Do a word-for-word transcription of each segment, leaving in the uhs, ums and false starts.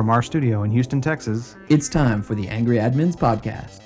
From our studio in Houston, Texas, it's time for the Angry Admins Podcast.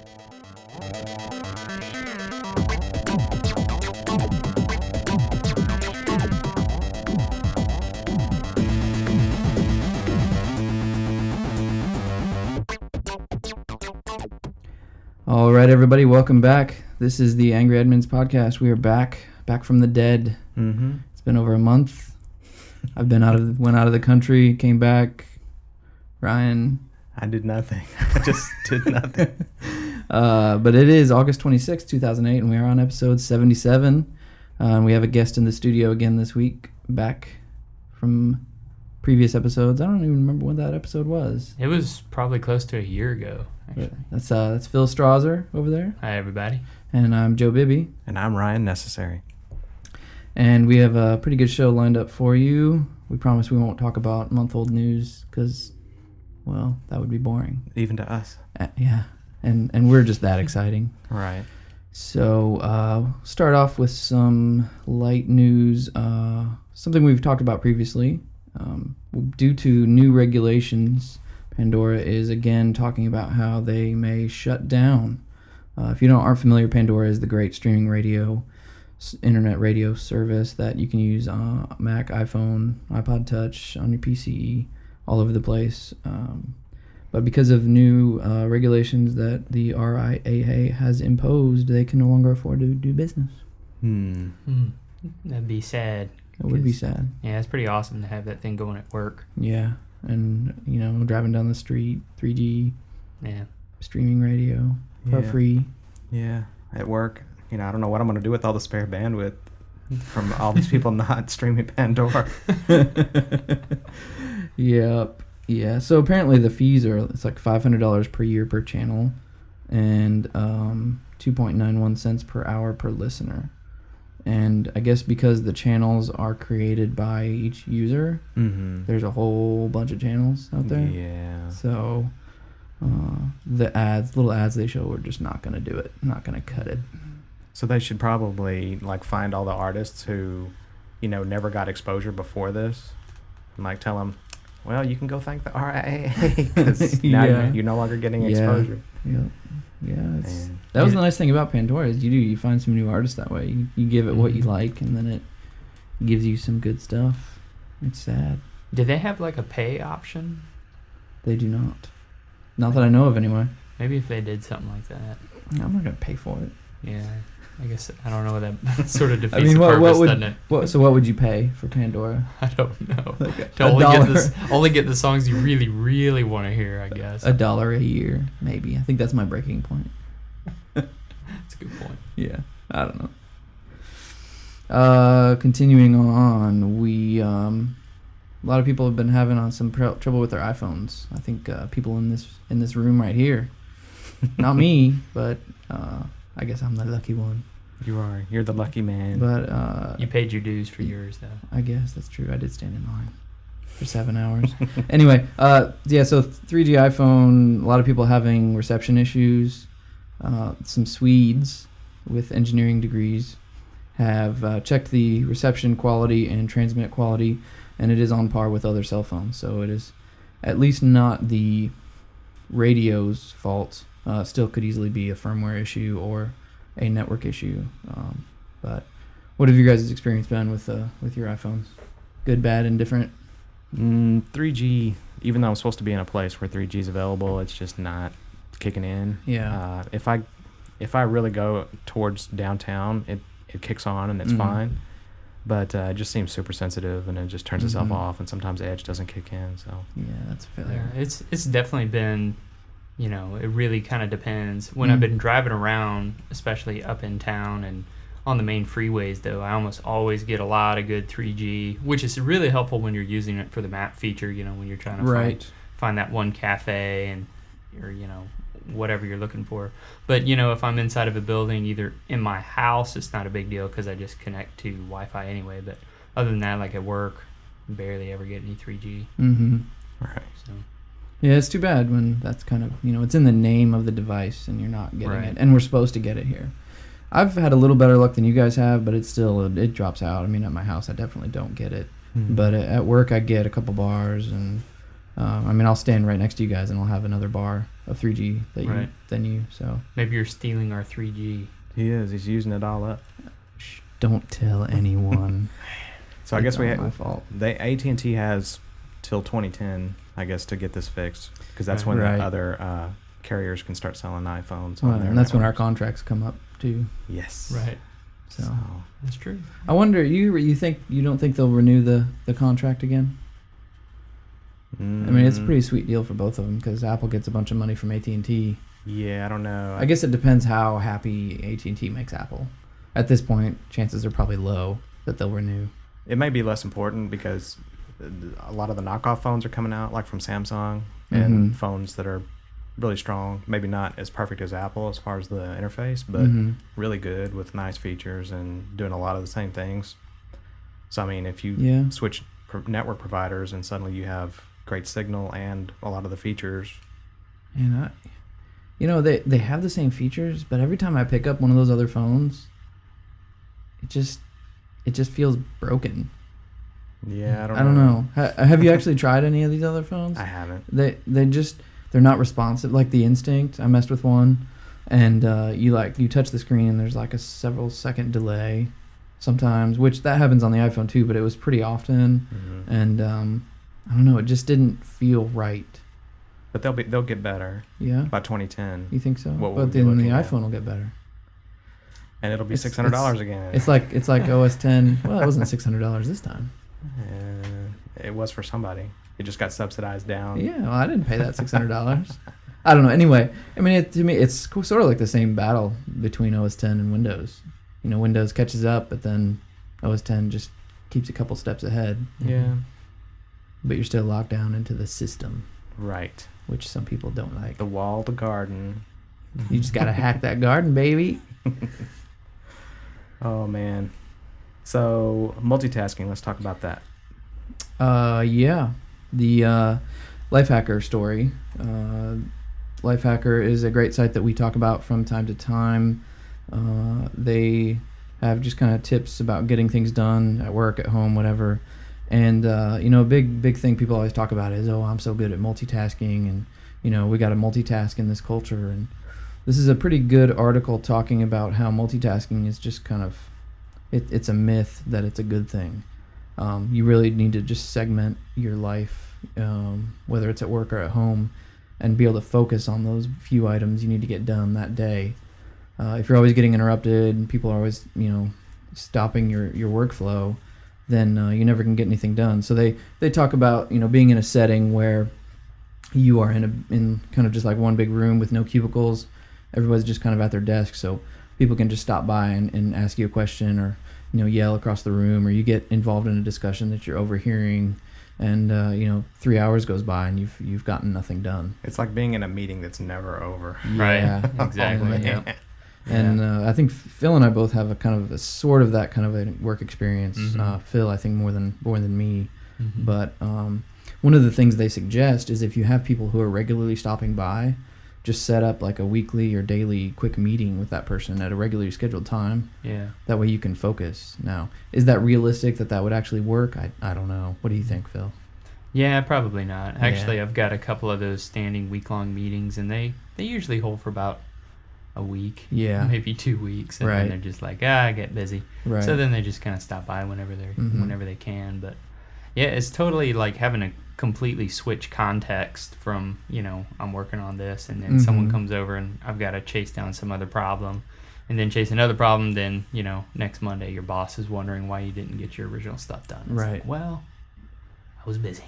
All right, everybody, welcome back. This is the Angry Admins Podcast. We are back, back from the dead. mm-hmm. It's been over a month. I've been out of, went out of the country, came back. Ryan, I did nothing. I just did nothing. Uh, but it is August twenty-sixth, two thousand eight, and we are on episode seventy-seven. Uh, and we have a guest in the studio again this week, back from previous episodes. I don't even remember when that episode was. It was probably close to a year ago, actually. But that's uh, that's Phil Strasser over there. Hi, everybody. And I'm Joe Bibby. And I'm Ryan Necessary. And we have a pretty good show lined up for you. We promise we won't talk about month-old news because, well, that would be boring. Even to us. Uh, yeah. And and we're just that exciting. Right. So, uh, start off with some light news. Uh, something we've talked about previously. Um, due to new regulations, Pandora is again talking about how they may shut down. Uh, if you don't aren't familiar, Pandora is the great streaming radio, s- internet radio service that you can use on Mac, iPhone, iPod Touch, on your P C, all over the place. Um, But because of new uh, regulations that the R I A A has imposed, they can no longer afford to do business. Hmm. Hmm. That'd be sad. It would be sad. Yeah, it's pretty awesome to have that thing going at work. Yeah, and you know, driving down the street, three G, Yeah. streaming radio for Yeah. free. Yeah. At work, you know, I don't know what I'm going to do with all the spare bandwidth from all these people not streaming Pandora. Yep. Yeah. So apparently the fees are it's like five hundred dollars per year per channel, and um, two point nine one cents per hour per listener. And I guess because the channels are created by each user, Mm-hmm. there's a whole bunch of channels out there. Yeah. So uh, the ads, little ads they show, are just not going to do it. Not going to cut it. So they should probably like find all the artists who, you know, never got exposure before this, and like tell them, well, you can go thank the R I A A because now Yeah. you're, you're no longer getting Yeah. exposure. Yeah, yeah. It's, And- that was Yeah. the nice thing about Pandora is you do you find some new artists that way. You, you give it what you Mhm. like, and then it gives you some good stuff. It's sad. Did they have like a pay option? They do not. Not that I know of, anyway. Maybe if they did something like that. I'm not gonna pay for it. Yeah. I guess I don't know what that sort of defeats I mean, the what, purpose, what would doesn't it? what? So what would you pay for Pandora? I don't know. Like To a only dollar. get this, only get the songs you really, really want to hear, I guess. A dollar a year, maybe. I think that's my breaking point. That's a good point. Yeah, I don't know. Uh, continuing on, we um, a lot of people have been having on some pr- trouble with their iPhones. I think uh, people in this in this room right here, not me, but uh, I guess I'm the lucky one. You are. You're the lucky man. But uh, You paid your dues for yours, though. I guess that's true. I did stand in line for seven hours. Anyway, uh, yeah. So three G iPhone. A lot of people having reception issues. Uh, some Swedes with engineering degrees have uh, checked the reception quality and transmit quality, and it is on par with other cell phones. So it is at least not the radio's fault. Uh, still could easily be a firmware issue or a network issue. Um, but what have you guys' experience been with uh, with your iPhones? Good, bad, indifferent? Mm, three G, even though I'm supposed to be in a place where three G is available, it's just not kicking in. Yeah. Uh, if I if I really go towards downtown, it, it kicks on and it's Mhm. fine. But uh, it just seems super sensitive and it just turns itself Mhm. off, and sometimes Edge doesn't kick in. So Yeah, that's a Yeah, failure. it's it's definitely been, you know, it really kind of depends. When Mm. I've been driving around, especially up in town and on the main freeways, though, I almost always get a lot of good three G, which is really helpful when you're using it for the map feature, you know, when you're trying to Right. find, find that one cafe and, or, you know, whatever you're looking for. But, you know, if I'm inside of a building, either in my house, it's not a big deal because I just connect to Wi-Fi anyway. But other than that, like at work, barely ever get any three G. Mm-hmm. right. So. Yeah, it's too bad when that's kind of, you know, it's in the name of the device and you're not getting Right. it. And we're supposed to get it here. I've had a little better luck than you guys have, but it's still, it drops out. I mean, at my house, I definitely don't get it. Mhm. But at work, I get a couple bars, and Uh, I mean, I'll stand right next to you guys, and I'll have another bar of three G that you, Right. than you. So Maybe you're stealing our three G. He is. He's using it all up. shh, don't tell anyone. So I guess It's we not ha- my fault. they A T and T has till twenty ten, I guess, to get this fixed because that's Right. when Right. the other uh, carriers can start selling iPhones. Well, on their and that's when our networks. contracts come up too. Yes. Right. So, So That's true. I wonder, you you think you don't think they'll renew the, the contract again? I mean, it's a mm, pretty sweet deal for both of them because Apple gets a bunch of money from A T and T. Yeah, I don't know. I guess it depends how happy A T and T makes Apple. At this point, chances are probably low that they'll renew. it may be less important because a lot of the knockoff phones are coming out, like from Samsung, and Mhm. phones that are really strong. Maybe not as perfect as Apple as far as the interface, but Mhm. really good with nice features and doing a lot of the same things. So I mean, if you Yeah. switch pro- network providers and suddenly you have great signal and a lot of the features, And I, you know, they they have the same features, but every time I pick up one of those other phones, it just it just feels broken. yeah, I don't. I don't know. Ha, have you actually tried any of these other phones? I haven't. They they just they're not responsive. Like the Instinct, I messed with one, and uh, you like you touch the screen and there's like a several second delay, sometimes, which that happens on the iPhone too, but it was pretty often, Mhm. and um, I don't know, it just didn't feel right. But they'll be they'll get better Yeah, by twenty ten, you think so? What we'll But be then the looking at. iPhone will get better. and it'll be It's- six hundred dollars again. It's like it's like O S ten. Well, it wasn't six hundred dollars this time. Uh, it was for somebody. It just got subsidized down. Yeah, well, I didn't pay that six hundred dollars. I don't know. Anyway, I mean, it, to me, it's co- sort of like the same battle between O S ten and Windows. You know, Windows catches up, but then O S ten just keeps a couple steps ahead. Yeah. But you're still locked down into the system, Right. which some people don't like. The walled garden. You just gotta hack that garden, baby. Oh man. So multitasking. Let's talk about that. Uh, yeah, the uh, Lifehacker story. Uh, Lifehacker is a great site that we talk about from time to time. Uh, they have just kind of tips about getting things done at work, at home, whatever. And uh, you know, a big big thing people always talk about is, oh, I'm so good at multitasking, and you know, we got to multitask in this culture. And this is a pretty good article talking about how multitasking is just kind of it, it's a myth that it's a good thing. Um, you really need to just segment your life, um, whether it's at work or at home, and be able to focus on those few items you need to get done that day. Uh, if you're always getting interrupted and people are always, you know, stopping your, your workflow, then uh, you never can get anything done. So they, they talk about, you know, being in a setting where you are in a in kind of just like one big room with no cubicles. Everybody's just kind of at their desk, so people can just stop by and, and ask you a question, or you know, yell across the room, or you get involved in a discussion that you're overhearing, and uh, you know, three hours goes by and you've you've gotten nothing done. It's like being in a meeting that's never over. Right. Yeah, Exactly. And, Yeah. and uh, I think Phil and I both have a kind of a sort of that kind of a work experience. Mhm. Uh, Phil, I think more than more than me, Mhm. but um, one of the things they suggest is if you have people who are regularly stopping by, just set up like a weekly or daily quick meeting with that person at a regularly scheduled time. Yeah. That way you can focus. Now, is that realistic that that would actually work? I, I don't know. What do you think, Phil? Yeah, probably not. Yeah. Actually, I've got a couple of those standing week-long meetings, and they, they usually hold for about a week, Yeah. maybe two weeks, and Right. then they're just like, ah, I get busy. Right. So then they just kind of stop by whenever they're Mhm. whenever they can. But yeah, it's totally like having a completely switch context from, you know, I'm working on this, and then someone Mhm. comes over and I've got to chase down some other problem, and then chase another problem. Then, you know, next Monday your boss is wondering why you didn't get your original stuff done. It's Right. like, well, I was busy.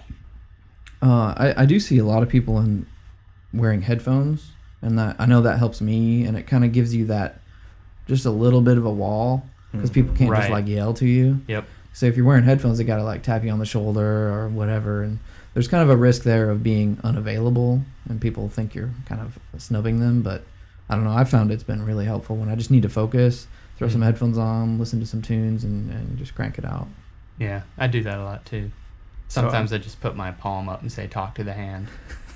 Uh, I, I do see a lot of people in wearing headphones, and that I know that helps me, and it kind of gives you that just a little bit of a wall because people can't just Right. like yell to you. Yep. So if you're wearing headphones, they gotta like tap you on the shoulder or whatever, and there's kind of a risk there of being unavailable, and people think you're kind of snubbing them. But I don't know. I found it's been really helpful when I just need to focus, throw some Mhm. headphones on, listen to some tunes, and, and just crank it out. Yeah, I do that a lot too. So, Sometimes I just put my palm up and say, "Talk to the hand,"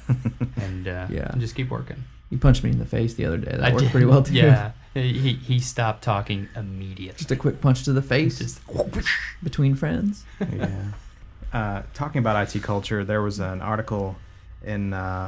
and uh, Yeah. and just keep working. You punched me in the face the other day. That I worked did. pretty well too. Yeah, he he stopped talking immediately. Just a quick punch to the face Just between friends. yeah. uh, talking about I T culture, there was an article in uh,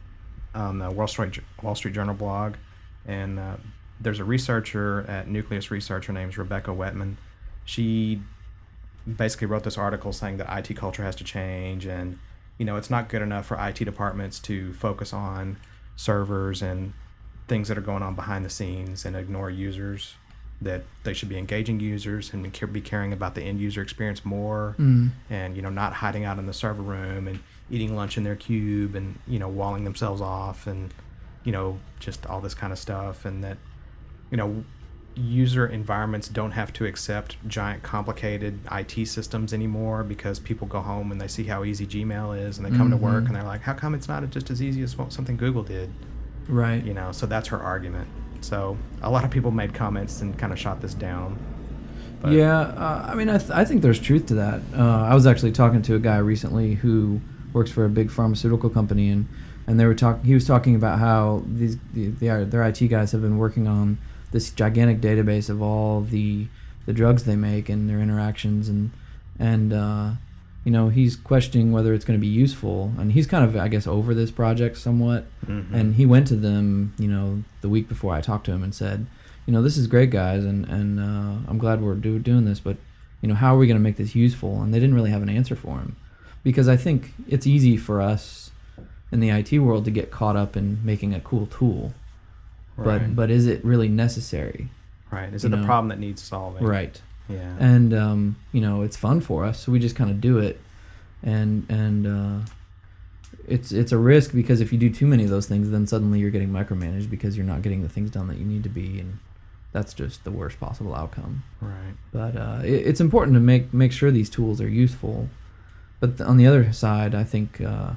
on the Wall Street Wall Street Journal blog, and uh, there's a researcher at Nucleus Research. Her name's Rebecca Wetman. She basically wrote this article saying that I T culture has to change, and you know it's not good enough for I T departments to focus on servers and things that are going on behind the scenes and ignore users. That they should be engaging users and be caring about the end user experience more, Mm. and you know not hiding out in the server room and eating lunch in their cube and you know walling themselves off and you know just all this kind of stuff, and that you know user environments don't have to accept giant complicated I T systems anymore because people go home and they see how easy Gmail is and they come Mhm. to work and they're like, how come it's not just as easy as what- something Google did? Right. You know, so that's her argument. So a lot of people made comments and kind of shot this down. But Yeah, uh, I mean, I, th- I think there's truth to that. Uh, I was actually talking to a guy recently who works for a big pharmaceutical company, and, and they were talking. He was talking about how these the, the, their I T guys have been working on this gigantic database of all the the drugs they make and their interactions, and and uh, you know he's questioning whether it's going to be useful, and he's kind of I guess over this project somewhat. Mhm. And he went to them, you know, the week before I talked to him and said, you know, this is great, guys, and and uh, I'm glad we're do, doing this, but you know, how are we going to make this useful? And they didn't really have an answer for him, because I think it's easy for us in the I T world to get caught up in making a cool tool, right. but but is it really necessary? right. Is you it a know, problem that needs solving? Right. Yeah. And um, you know, it's fun for us, so we just kind of do it, and and uh, it's it's a risk because if you do too many of those things, then suddenly you're getting micromanaged because you're not getting the things done that you need to be, and that's just the worst possible outcome. right. But uh, it, it's important to make make sure these tools are useful. But th- on the other side, I think uh,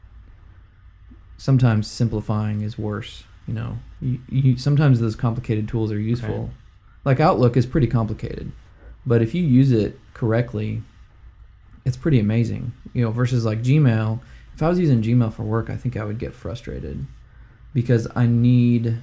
sometimes simplifying is worse. You know, you, you, sometimes those complicated tools are useful. Right. Like Outlook is pretty complicated, but if you use it correctly, it's pretty amazing. You know, versus like Gmail. If I was using Gmail for work, I think I would get frustrated because I need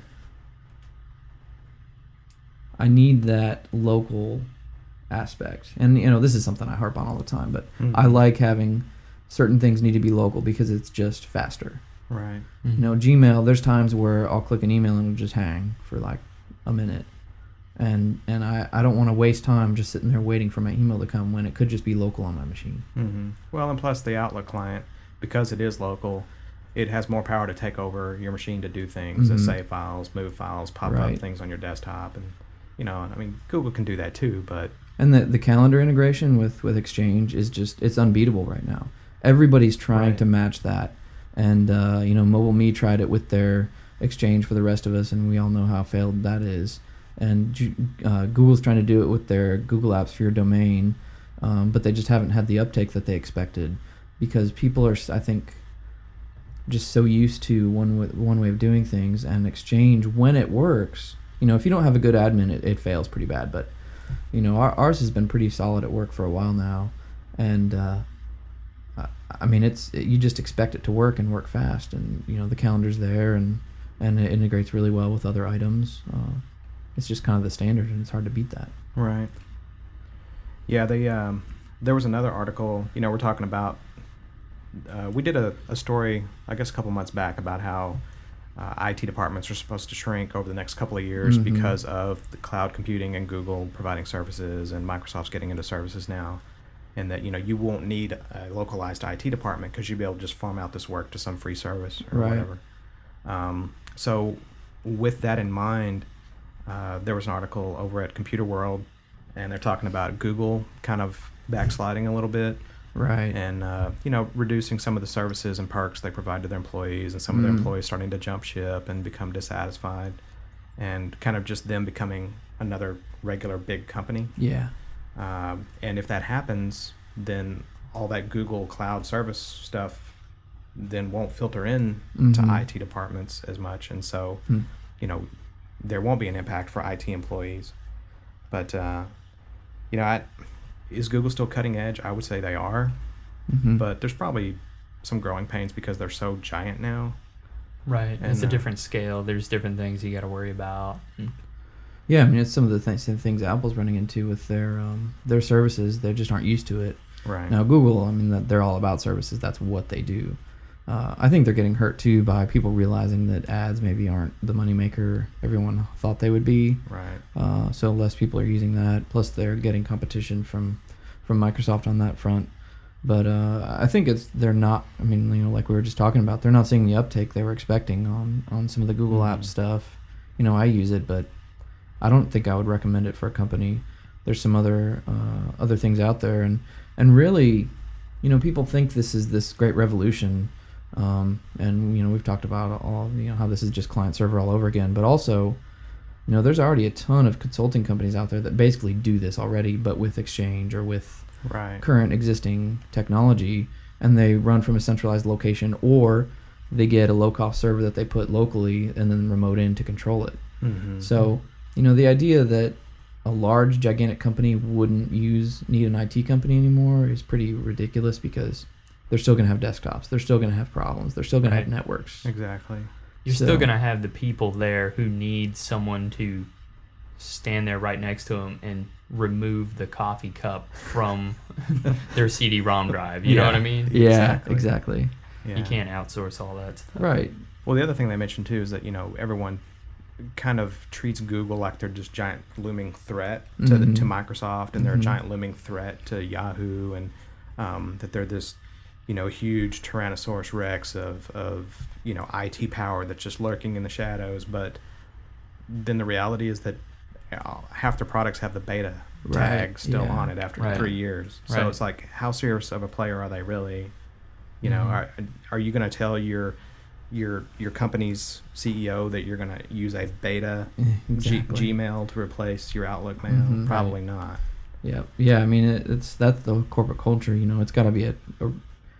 I need that local aspect. And you know, this is something I harp on all the time, but Mhm. I like having certain things need to be local because it's just faster. Right. You know, Gmail, there's times where I'll click an email and it'll just hang for like a minute. And and I, I don't want to waste time just sitting there waiting for my email to come when it could just be local on my machine. Mm-hmm. Well, and plus the Outlook client, because it is local, it has more power to take over your machine to do things, Mhm. to save files, move files, pop Right. up things on your desktop, and you know, I mean, Google can do that too, but And the, the calendar integration with, with Exchange is just, it's unbeatable right now. Everybody's trying Right. to match that. And, uh, you know, MobileMe tried it with their Exchange for the rest of us, and we all know how failed that is. And Ju- uh, Google's trying to do it with their Google Apps for your domain, um, but they just haven't had the uptake that they expected because people are, I think, just so used to one w- one way of doing things. And Exchange, when it works, you know, if you don't have a good admin, it, it fails pretty bad. But you know, our, ours has been pretty solid at work for a while now, and uh, I, I mean, it's it, you just expect it to work and work fast, and you know, the calendar's there, and and it integrates really well with other items. Uh, it's just kind of the standard, and it's hard to beat that. right. Yeah, they um, there was another article. You know, we're talking about. Uh, we did a, a story, I guess, a couple months back about how uh, I T departments are supposed to shrink over the next couple of years Mhm. because of the cloud computing and Google providing services and Microsoft's getting into services now, and that you know you won't need a localized I T department because you'll be able to just farm out this work to some free service or Right. whatever. Um, so, with that in mind, uh, there was an article over at Computer World, and they're talking about Google kind of backsliding a little bit. Right. And uh, you know, reducing some of the services and perks they provide to their employees, and some of their Mm. employees starting to jump ship and become dissatisfied, and kind of just them becoming another regular big company. Yeah. Um, and if that happens, then all that Google Cloud service stuff then won't filter in to Mhm. I T departments as much, and so Hmm. you know, there won't be an impact for I T employees. But uh, you know, I, is Google still cutting edge? I would say they are. Mhm. But there's probably some growing pains because they're so giant now. Right. And, It's a uh, different scale. There's different things you got to worry about. And Yeah, I mean, it's some of the th- same things Apple's running into with their um, their services. They just aren't used to it. Right. Now Google, I mean, that they're all about services. That's what they do. Uh, I think they're getting hurt too by people realizing that ads maybe aren't the moneymaker everyone thought they would be. Right. Uh, so less people are using that. Plus, they're getting competition from from Microsoft on that front. But uh, I think it's they're not. I mean, you know, like we were just talking about, they're not seeing the uptake they were expecting on on some of the Google Mm-hmm. Apps stuff. You know, I use it, but I don't think I would recommend it for a company. There's some other uh, other things out there, and and really, you know, people think this is this great revolution. Um, and you know, we've talked about all you know how this is just client server all over again, but also, you know, there's already a ton of consulting companies out there that basically do this already, but with Exchange or with Right. current existing technology, and they run from a centralized location, or they get a low-cost server that they put locally and then remote in to control it. Mm-hmm. So, you know, the idea that a large, gigantic company wouldn't use need an I T company anymore is pretty ridiculous, because they're still going to have desktops. They're still going to have problems. They're still going Right. to have networks. Exactly. You're So- still going to have the people there who need someone to stand there right next to them and remove the coffee cup from their C D ROM drive. You know Yeah. what I mean? Yeah, Exactly. exactly. Yeah. You can't outsource all that stuff. Right. Well, the other thing they mentioned too is that, you know, everyone kind of treats Google like they're just giant looming threat to Mhm. to Microsoft, and they're Mhm. a giant looming threat to Yahoo, and um, that they're this, you know, huge Tyrannosaurus Rex of of you know I T power that's just lurking in the shadows. But then the reality is that uh, half the products have the beta Right, tag still yeah. on it after Right. three years. So Right. it's like, how serious of a player are they really? You know, Mhm. are are you going to tell your your your company's C E O that you're going to use a beta Exactly. G- Gmail to replace your Outlook mail? Mhm. Probably not. Yeah, yeah. I mean, it, it's that's the corporate culture. You know, it's got to be a, a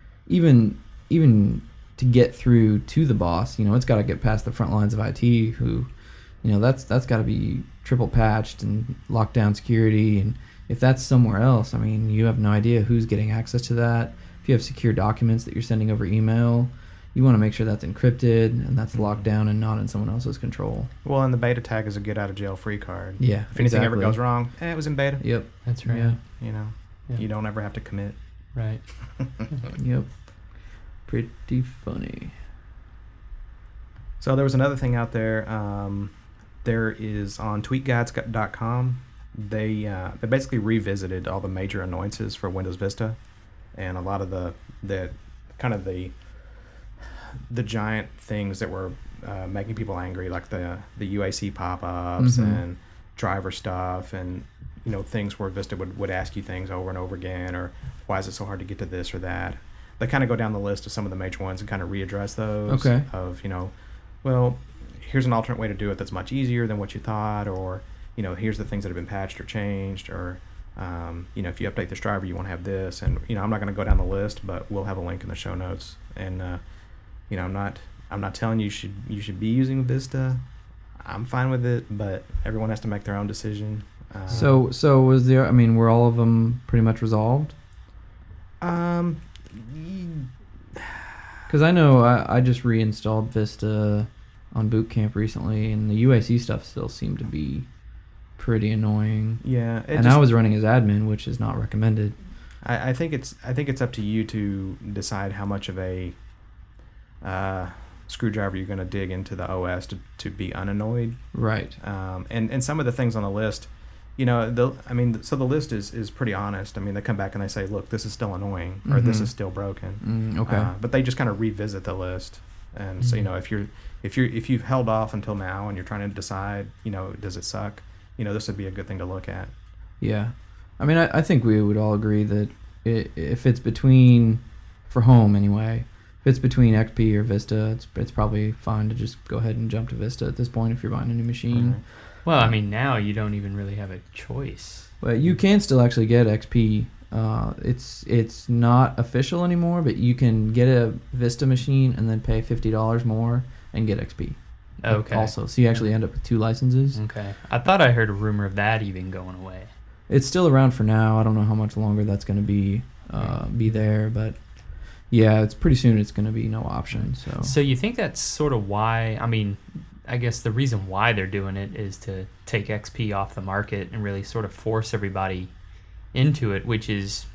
even even to get through to the boss. You know, it's got to get past the front lines of I T. Who, you know, that's that's got to be triple patched and locked down security. And if that's somewhere else, I mean, you have no idea who's getting access to that. If you have secure documents that you're sending over email, you want to make sure that's encrypted and that's locked down and not in someone else's control. Well, and the beta tag is a get out of jail free card. Yeah. If anything ever exactly. goes wrong, eh, it was in beta. Yep. That's right. Yeah. You know, Yeah. you don't ever have to commit. Right. Yep. Pretty funny. So there was another thing out there. Um, there is on tweet guides dot com. They uh, they basically revisited all the major annoyances for Windows Vista, and a lot of the the kind of the the giant things that were uh, making people angry, like the the U A C pop-ups Mhm. and driver stuff, and you know things where Vista would, would ask you things over and over again, or why is it so hard to get to this or that. They kind of go down the list of some of the major ones and kind of readdress those. Okay. Of you know, well, here's an alternate way to do it that's much easier than what you thought, or you know, here's the things that have been patched or changed, or um, you know, if you update this driver, you want to have this, and you know, I'm not going to go down the list, but we'll have a link in the show notes. And uh, you know, I'm not I'm not telling you you should you should be using Vista. I'm fine with it, but everyone has to make their own decision. Uh, So, so was there? I mean, were all of them pretty much resolved? um, Because I know I, I just reinstalled Vista on Boot Camp recently, and the U A C stuff still seemed to be pretty annoying. yeah, it And just, I was running as admin, which is not recommended. I, I think it's I think it's up to you to decide how much of a uh, screwdriver you're going to dig into the O S to, to be unannoyed. Right. Um, and and some of the things on the list, you know, the I mean, so the list is is pretty honest. I mean, they come back and they say, look, this is still annoying, or this Mhm. is still broken. Mm, okay. Uh, but they just kind of revisit the list, and so you Mhm. know, if you're if you're if you've held off until now and you're trying to decide, you know, does it suck? You know, this would be a good thing to look at. Yeah. I mean, I, I think we would all agree that i if it's between, for home anyway, if it's between X P or Vista, it's it's probably fine to just go ahead and jump to Vista at this point if you're buying a new machine. Right. Well, I mean, now you don't even really have a choice. But you can still actually get X P. Uh, it's it's not official anymore, but you can get a Vista machine and then pay fifty dollars more and get X P. Okay. Also, so you actually end up with two licenses. Okay. I thought I heard a rumor of that even going away. It's still around for now. I don't know how much longer that's going to be uh, be there, but yeah, it's pretty soon. It's going to be no option. So, So you think that's sort of why? I mean, I guess the reason why they're doing it is to take X P off the market and really sort of force everybody into it, which is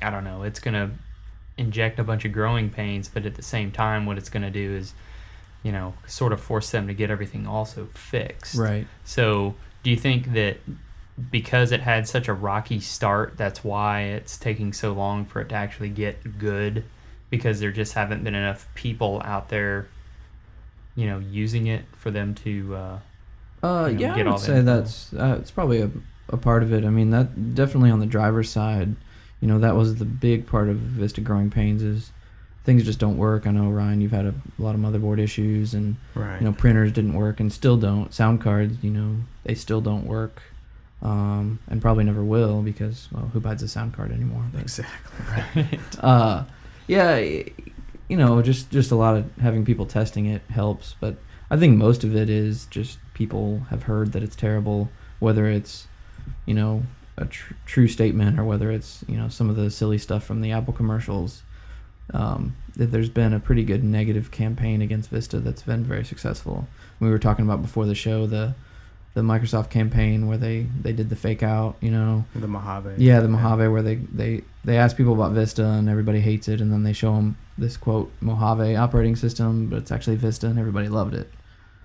I don't know, it's going to inject a bunch of growing pains, but at the same time, what it's going to do is, you know, sort of force them to get everything also fixed. Right. So do you think that because it had such a rocky start, that's why it's taking so long for it to actually get good? Because there just haven't been enough people out there, you know, using it for them to uh, Uh, you know, yeah, get I all would the say info. that's uh, it's probably a, a part of it. I mean, that definitely on the driver's side, you know, that was the big part of Vista growing pains is things just don't work. I know, Ryan, you've had a, a lot of motherboard issues, and Right. you know, printers didn't work and still don't. Sound cards, you know, they still don't work, um, and probably never will because, well, who buys a sound card anymore? But, Exactly. Right. uh, yeah, y- you know, just just a lot of having people testing it helps, but I think most of it is just people have heard that it's terrible, whether it's, you know, a tr- true statement or whether it's, you know, some of the silly stuff from the Apple commercials. Um, that there's been a pretty good negative campaign against Vista that's been very successful. We were talking about before the show the the Microsoft campaign where they, they did the fake out, you know. The Mojave. Yeah, the Mojave, where they, they, they ask people about Vista and everybody hates it, and then they show them this quote Mojave operating system, but it's actually Vista, and everybody loved it.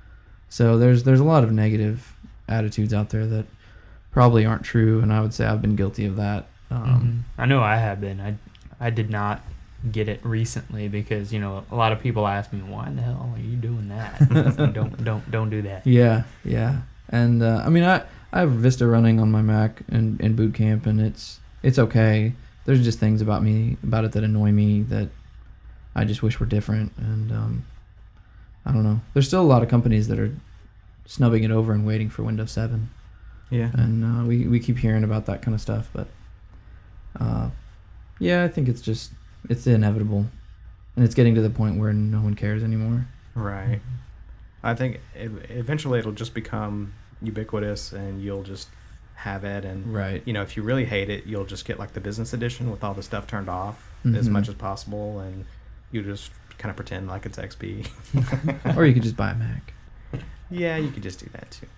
So there's there's a lot of negative attitudes out there that probably aren't true, and I would say I've been guilty of that. Um, Mhm. I know I have been. I I did not get it recently because, you know, a lot of people ask me, why in the hell are you doing that? don't don't don't do that. Yeah, yeah, and uh, I mean I, I have Vista running on my Mac in, in boot camp, and it's it's okay. There's just things about me about it that annoy me that I just wish were different, and um, I don't know. There's still a lot of companies that are snubbing it over and waiting for Windows seven, Yeah. and uh, we we keep hearing about that kind of stuff. But uh, yeah, I think it's just it's inevitable, and it's getting to the point where no one cares anymore. Right. I think it, eventually it'll just become ubiquitous, and you'll just have it. And Right. you know, if you really hate it, you'll just get like the business edition with all the stuff turned off as Mhm. much as possible, and you just kind of pretend like it's X P. Or you could just buy a Mac. Yeah, you could just do that too.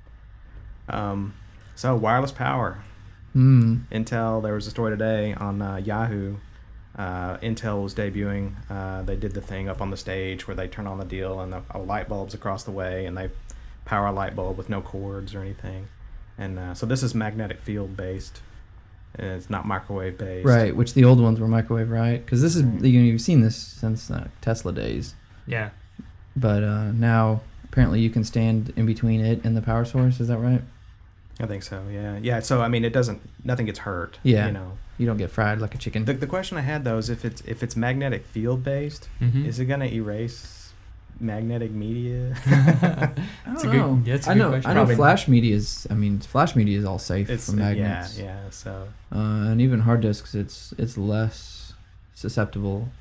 Um, so wireless power. Hmm. Intel, there was a story today on uh, Yahoo. Uh, Intel was debuting. Uh, they did the thing up on the stage where they turn on the deal and the uh, light bulbs across the way, and they power a light bulb with no cords or anything. And uh, so this is magnetic field based. And it's not microwave based. Right, which the old ones were microwave, right? Because this is Right. you know, you've seen this since uh, Tesla days, Yeah. but uh, now apparently you can stand in between it and the power source. Is that right? I think so. Yeah. Yeah. So I mean, it doesn't. Nothing gets hurt. Yeah. You know. You don't get fried like a chicken. The the question I had though is if it's if it's magnetic field based, Mhm. is it gonna erase magnetic media? I It's don't a good- know. that's a I good know. question. I know. Probably- Flash media is. I mean, flash media is all safe It's from magnets. Yeah. Yeah. So. Uh, and even hard disks, it's it's less susceptible.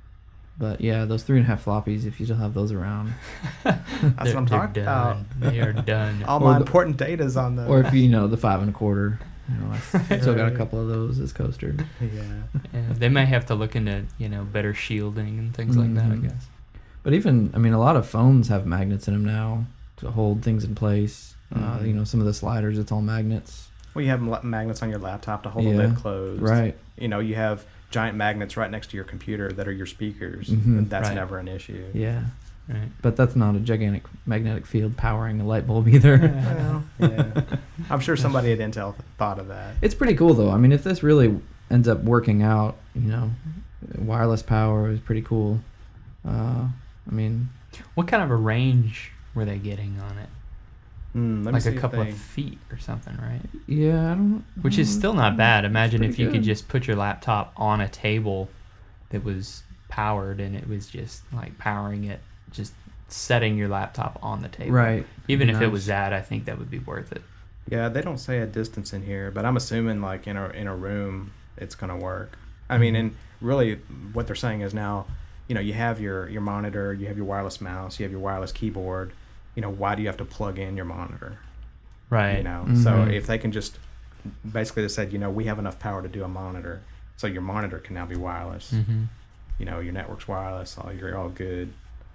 But yeah, those three and a half floppies, if you still have those around, That's They're- what I'm they're talking done. about. They are done. All Or my the- important data's on the. or if you, you know the five and a quarter, you know, I still got a Right. couple of those as coasters. Yeah. Yeah, they may have to look into, you know, better shielding and things like that, I Mhm. guess. But even, I mean, a lot of phones have magnets in them now to hold things in place. Uh, Mhm. you know, some of the sliders, it's all magnets. Well, you have ma- magnets on your laptop to hold the Yeah. lid closed. Right. You know, you have giant magnets right next to your computer that are your speakers. Mhm. And that's Right. never an issue. Yeah. Right. But that's not a gigantic magnetic field powering a light bulb either. Well, yeah. I'm sure somebody at Intel thought of that. It's pretty cool, though. I mean, if this really ends up working out, you know, wireless power is pretty cool. Uh, I mean, What kind of a range were they getting on it? Hmm, let me Like see a if couple they- of feet or something, right? yeah, I don't. Which is I don't- still not bad. Imagine pretty if you could good. just put your laptop on a table that was powered and it was just like powering it, just setting your laptop on the table. Right. Even if it Nice. was that, I think that would be worth it. Yeah, they don't say a distance in here, but I'm assuming like in a in a room it's gonna work. I mean, and really what they're saying is now, you know, you have your your monitor, you have your wireless mouse, you have your wireless keyboard. You know, why do you have to plug in your monitor? Right. You know, so Mhm. if they can just basically they said, you know, we have enough power to do a monitor, so your monitor can now be wireless. Mm-hmm. You know, your network's wireless, all you're all good.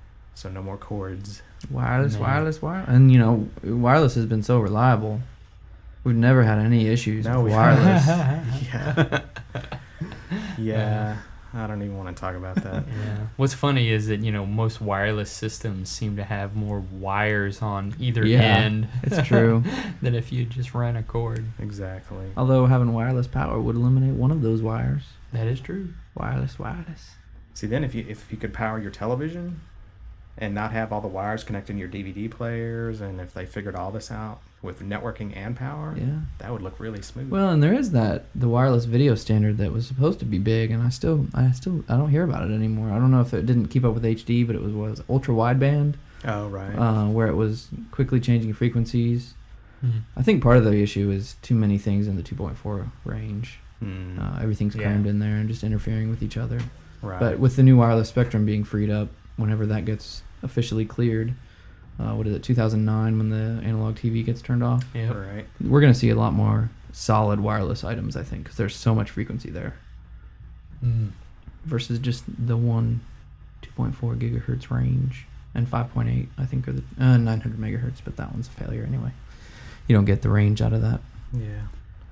So no more cords. Wireless, Man. wireless, wireless. And, you know, wireless has been so reliable. We've never had any issues No, with we wireless. Yeah. Yeah, I don't even want to talk about that. Yeah. What's funny is that, you know, most wireless systems seem to have more wires on either Yeah, end. it's true. Than if you just ran a cord. Exactly. Although having wireless power would eliminate one of those wires. That is true. Wireless, wireless. See, then if you if you could power your television and not have all the wires connecting your D V D players, and if they figured all this out with networking and power, Yeah. that would look really smooth. Well, and there is that the wireless video standard that was supposed to be big, and I still, I still, I don't hear about it anymore. I don't know if it didn't keep up with H D, but it was was ultra wideband, oh, right. uh, where it was quickly changing frequencies. Mm-hmm. I think part of the issue is too many things in the two point four range. Hmm. Uh, everything's Yeah. crammed in there and just interfering with each other. right. But with the new wireless spectrum being freed up, whenever that gets officially cleared, uh, what is it, two thousand nine, when the analog T V gets turned off, Yep. right. we're going to see a lot more solid wireless items, I think, because there's so much frequency there Mm. versus just the one two point four gigahertz range and five point eight, I think, are the uh, nine hundred megahertz, but that one's a failure anyway. You don't get the range out of that. Yeah.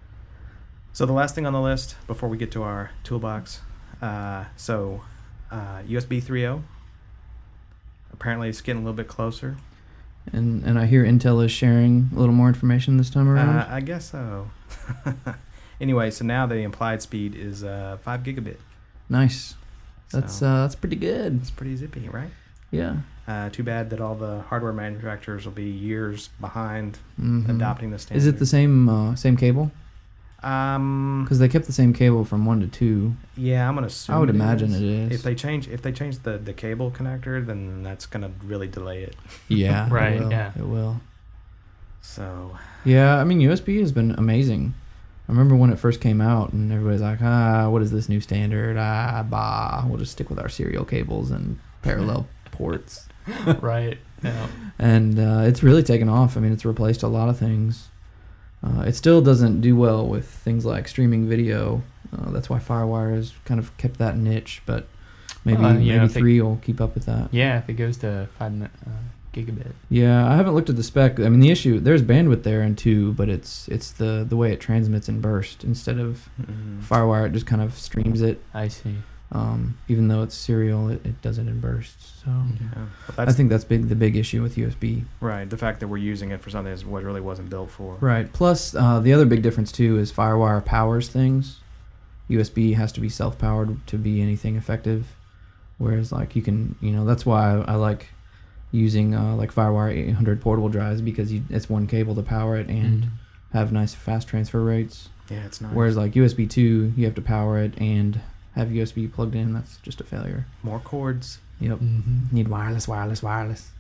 So the last thing on the list before we get to our toolbox, uh, so uh, U S B three point oh. Apparently, it's getting a little bit closer. And and I hear Intel is sharing a little more information this time around. Uh, I guess so. Anyway, so now the implied speed is uh, five gigabit. Nice. That's So uh, that's pretty good. it's pretty zippy, right? Yeah. Uh, too bad that all the hardware manufacturers will be years behind Mhm. adopting the standard. Is it the same uh, same cable? Um. Because they kept the same cable from one to two. Yeah, I'm gonna assume. I would it imagine is. it is. If they change, if they change the, the cable connector, then that's gonna really delay it. Yeah. Right, It will. yeah. It will. So Yeah. I mean, U S B has been amazing. I remember when it first came out, and everybody's like, "Ah, what is this new standard? Ah, bah, we'll just stick with our serial cables and parallel ports." Right. Yeah. And uh, it's really taken off. I mean, it's replaced a lot of things. Uh, it still doesn't do well with things like streaming video. Uh, that's why FireWire has kind of kept that niche, but maybe Uh, yeah, maybe if it- three will keep up with that. Yeah, if it goes to five mi- uh, gigabit. Yeah, I haven't looked at the spec. I mean, the issue, there's bandwidth there in two, but it's it's the the way it transmits in burst instead of mm, FireWire. It just kind of streams it. I see. Um, even though it's serial, it, it does it in bursts. So yeah. But I that's think that's big. The big issue with U S B. right. The fact that we're using it for something that what really wasn't built for. Right. Plus, uh, the other big difference too is FireWire powers things. U S B has to be self-powered to be anything effective, whereas like you can, you know, that's why I, I like using uh, like FireWire eight hundred portable drives, because you, it's one cable to power it and Mhm. have nice fast transfer rates. Yeah, it's nice. Whereas like U S B two, you have to power it and have U S B plugged in. That's just a failure. More cords. Yep. Mm-hmm. Need wireless, wireless, wireless.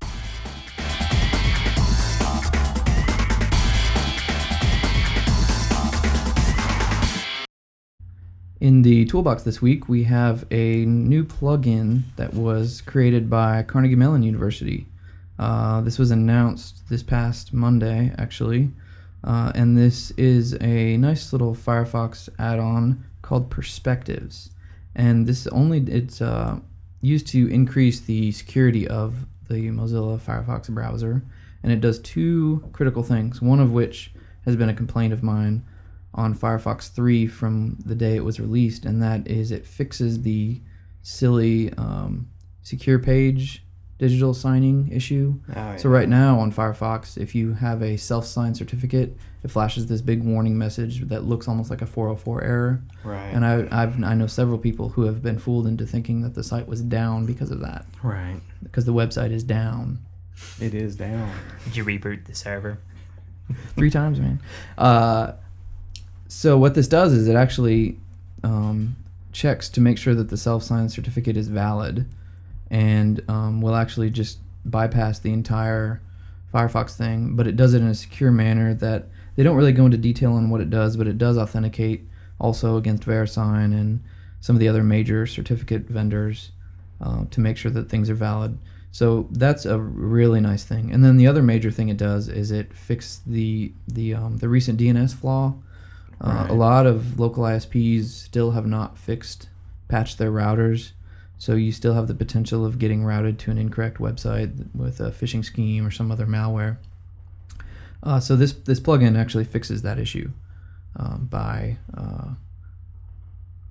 In the toolbox this week, we have a new plugin that was created by Carnegie Mellon University. Uh, this was announced this past Monday, actually, uh, and this is a nice little Firefox add-on called Perspectives. And this only it's uh, used to increase the security of the Mozilla Firefox browser, and it does two critical things. One of which has been a complaint of mine on Firefox three from the day it was released, and that is it fixes the silly um, secure page digital signing issue. Oh, So right now on Firefox, if you have a self-signed certificate, it flashes this big warning message that looks almost like a four oh four error. Right. And I I've, I know several people who have been fooled into thinking that the site was down because of that, right. because the website is down. It is down. Did you reboot the server? Three times, man. Uh, so what this does is it actually um, checks to make sure that the self-signed certificate is valid, and um, will actually just bypass the entire Firefox thing, but it does it in a secure manner that they don't really go into detail on what it does, but it does authenticate also against VeriSign and some of the other major certificate vendors uh, to make sure that things are valid. So that's a really nice thing. And then the other major thing it does is it fixed the the um, the recent D N S flaw. Uh, Right. A lot of local I S Ps still have not fixed, patched their routers, so you still have the potential of getting routed to an incorrect website with a phishing scheme or some other malware. Uh, so this this plugin actually fixes that issue um, by uh,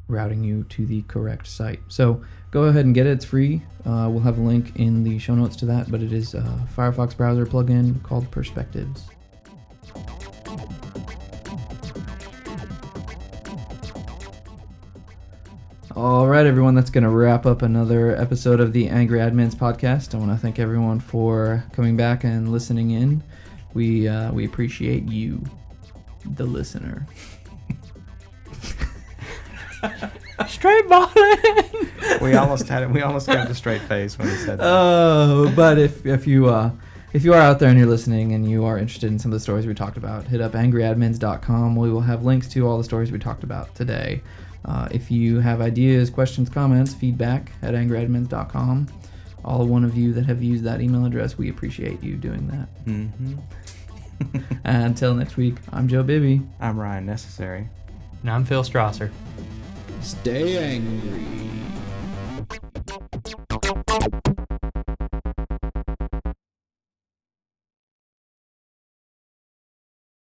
routing you to the correct site. So go ahead and get it. It's free. Uh, we'll have a link in the show notes to that, but it is a Firefox browser plugin called Perspectives. All right, everyone, that's going to wrap up another episode of the Angry Admins podcast. I want to thank everyone for coming back and listening in. We uh, we appreciate you, the listener. Straight ballin'. We almost had it. We almost got the straight face when he said that. Oh, but if if you uh, if you are out there and you're listening and you are interested in some of the stories we talked about, hit up angry admins dot com. We will have links to all the stories we talked about today. Uh, if you have ideas, questions, comments, feedback at angry admins dot com. All one of you that have used that email address, we appreciate you doing that. Mm-hmm. Until next week, I'm Joe Bibby. I'm Ryan Necessary. And I'm Phil Strasser. Stay angry.